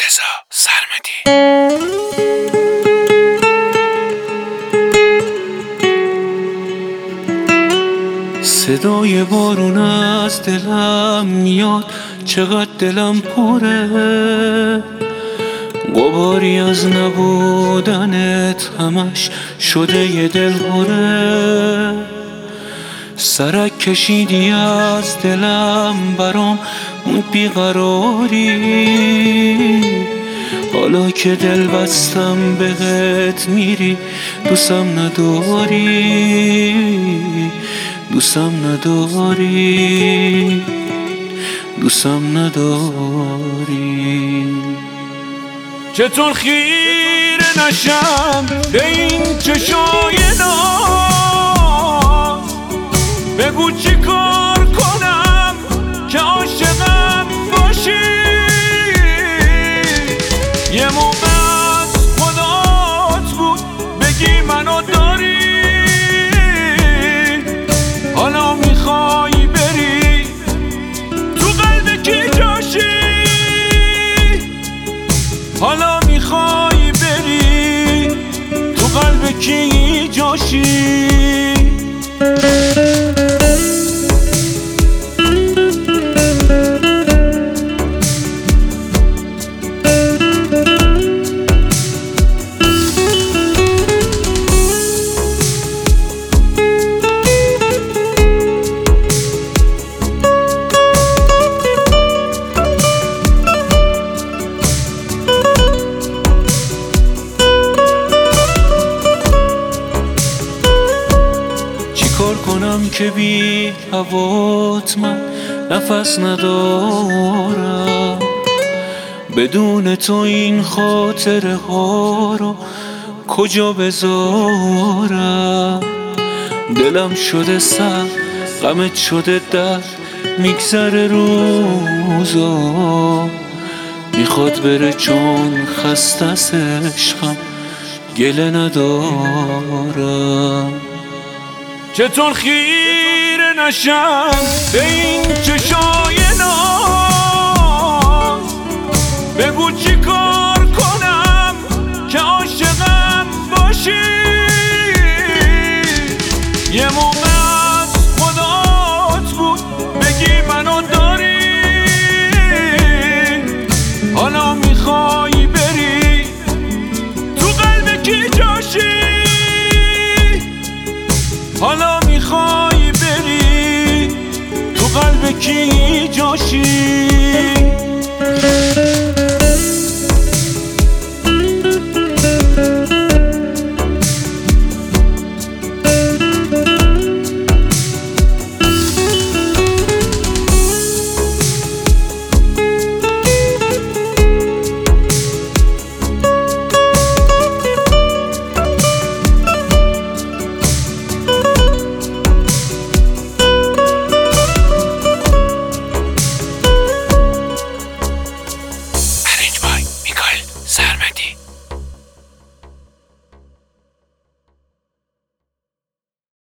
رضا سرمدی. صدای بارون از دلم میاد، چقدر دلم پره، غباری از نبودنت همش شده یه دلهوره. سرک کشیدی از دلم برام اون بیقراری، حالا که دل بستم بهت میری دوستم نداری، دوستم نداری، دوستم نداری. چطور خیره نشم به این چشای ناز، بگو چی کار کنم که عاشقم باشی. یه موقع از خدات بود بگی منو داری، حالا میخوای بری تو قلب کی جاشی، حالا میخوای بری تو قلب کی جاشی. کار کنم که بی هوات من نفس ندارم، بدون تو این خاطره ها رو کجا بذارم. دلم شده سر، غمت شده در، میگذره روزا، میخواد بره چون خسته از عشقم گله ندارم. چطور خیره نشم به این چشای ناز، بگو چی کار کنم که عاشقم باشی. یه موقع از خدات بود بگی منو داری، حالا میخوای بری تو قلب کی جاشی، حالا میخوای بری تو قلب کی جاشی.